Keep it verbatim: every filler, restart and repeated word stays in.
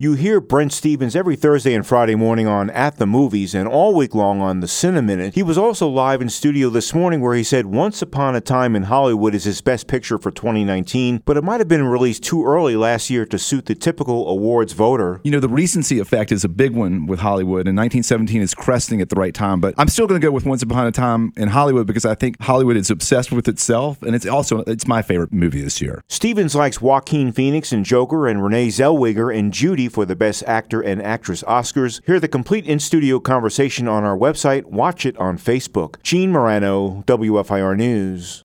You hear Brent Stevens every Thursday and Friday morning on At the Movies and all week long on the Cineminute. He was also live in studio this morning where he said Once Upon a Time in Hollywood is his best picture for twenty nineteen, but it might have been released too early last year to suit the typical awards voter. You know, the recency effect is a big one with Hollywood, and nineteen seventeen is cresting at the right time, but I'm still going to go with Once Upon a Time in Hollywood because I think Hollywood is obsessed with itself, and it's also it's my favorite movie this year. Stevens likes Joaquin Phoenix in Joker and Renee Zellweger in Judy for the Best Actor and Actress Oscars. Hear the complete in-studio conversation on our website. Watch it on Facebook. Gene Morano, W F I R News.